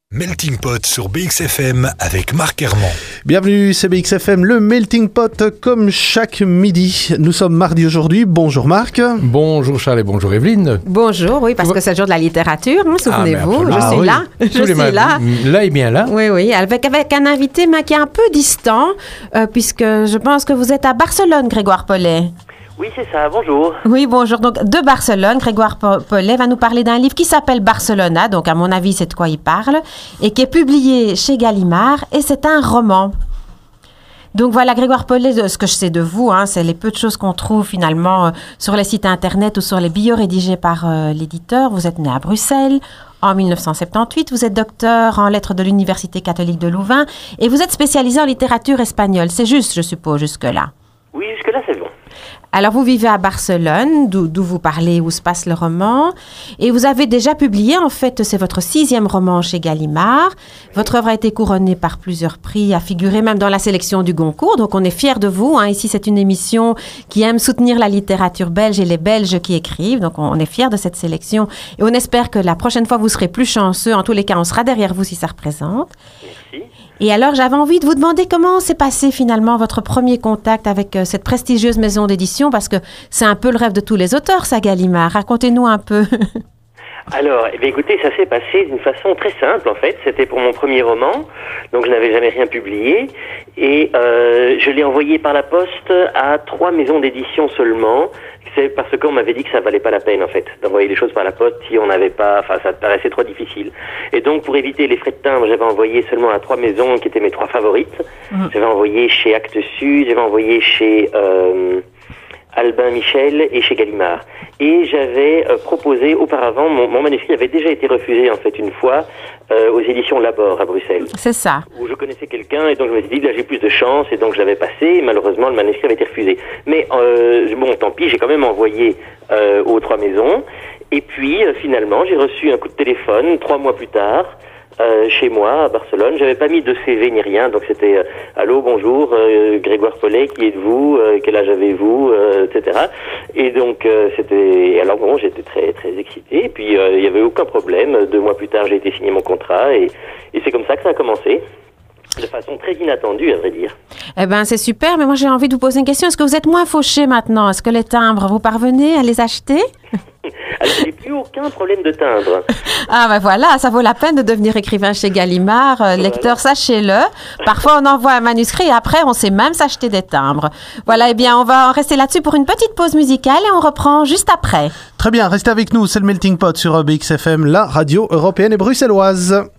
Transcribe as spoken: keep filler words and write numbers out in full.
Melting Pot sur B X F M avec Marc Herman. Bienvenue, c'est B X F M, le Melting Pot comme chaque midi. Nous sommes mardi aujourd'hui. Bonjour Marc. Bonjour Charles et bonjour Evelyne. Bonjour, oui, parce que c'est le jour de la littérature, hein, souvenez-vous. Ah, je ah, suis oui. là. Tous Je les suis mardis. là. Là et bien là. Oui, oui, avec, avec un invité mais, qui est un peu distant, euh, puisque je pense que vous êtes à Barcelone, Grégoire Pollet. Oui, c'est ça, bonjour. Oui, bonjour. Donc, de Barcelone, Grégoire Po- Pollet va nous parler d'un livre qui s'appelle Barcelona, donc à mon avis, c'est de quoi il parle, et qui est publié chez Gallimard, et c'est un roman. Donc voilà, Grégoire Pollet, ce que je sais de vous, hein, c'est les peu de choses qu'on trouve finalement euh, sur les sites internet ou sur les bios rédigés par euh, l'éditeur. Vous êtes né à Bruxelles en dix-neuf cent soixante-dix-huit, vous êtes docteur en lettres de l'Université catholique de Louvain, et vous êtes spécialisé en littérature espagnole. C'est juste, je suppose, jusque-là. Oui, jusque-là, c'est bon. Alors, vous vivez à Barcelone, d'où, d'où vous parlez, où se passe le roman. Et vous avez déjà publié, en fait, c'est votre sixième roman chez Gallimard. Votre œuvre a été couronnée par plusieurs prix, a figuré même dans la sélection du Goncourt. Donc, on est fiers de vous. Hein. Ici, c'est une émission qui aime soutenir la littérature belge et les Belges qui écrivent. Donc, on est fiers de cette sélection. Et on espère que la prochaine fois, vous serez plus chanceux. En tous les cas, on sera derrière vous si ça représente. Merci. Et alors, j'avais envie de vous demander comment s'est passé finalement votre premier contact avec euh, cette prestigieuse maison d'édition, parce que c'est un peu le rêve de tous les auteurs, ça, Gallimard. Racontez-nous un peu. Alors, eh bien, écoutez, ça s'est passé d'une façon très simple, en fait. C'était pour mon premier roman, donc je n'avais jamais rien publié. Et euh, je l'ai envoyé par la poste à trois maisons d'édition seulement. C'est parce qu'on m'avait dit que ça valait pas la peine, en fait, d'envoyer les choses par la poste si on n'avait pas... Enfin, ça paraissait trop difficile. Et donc, pour éviter les frais de timbre, j'avais envoyé seulement à trois maisons qui étaient mes trois favorites. Mmh. J'avais envoyé chez Actes Sud, j'avais envoyé chez... Euh, Albin Michel et chez Gallimard. Et j'avais euh, proposé auparavant, mon, mon manuscrit avait déjà été refusé en fait une fois euh, aux éditions Labor à Bruxelles. C'est ça. Où je connaissais quelqu'un et donc je me suis dit là j'ai plus de chance et donc je l'avais passé et malheureusement le manuscrit avait été refusé. Mais euh, bon tant pis, j'ai quand même envoyé euh, aux trois maisons et puis euh, finalement j'ai reçu un coup de téléphone trois mois plus tard. Euh, chez moi, à Barcelone. J'avais pas mis de C V ni rien, donc c'était euh, « Allô, bonjour, euh, Grégoire Pollet, qui êtes-vous euh, Quel âge avez-vous euh, ?» et cetera. Et donc, euh, c'était... Alors bon, j'étais très très excité, et puis euh, il n'y avait aucun problème. Deux mois plus tard, j'ai été signer mon contrat, et, et c'est comme ça que ça a commencé. De façon très inattendue, à vrai dire. Eh bien, c'est super, mais moi, j'ai envie de vous poser une question. Est-ce que vous êtes moins fauché maintenant? Est-ce que les timbres, vous parvenez à les acheter? Alors, j'ai plus aucun problème de timbre. Ah, ben voilà, ça vaut la peine de devenir écrivain chez Gallimard. Euh, lecteur, voilà. Sachez-le. Parfois, on envoie un manuscrit et après, on sait même s'acheter des timbres. Voilà, eh bien, on va en rester là-dessus pour une petite pause musicale et on reprend juste après. Très bien, restez avec nous, c'est le Melting Pot sur B X F M, la radio européenne et bruxelloise.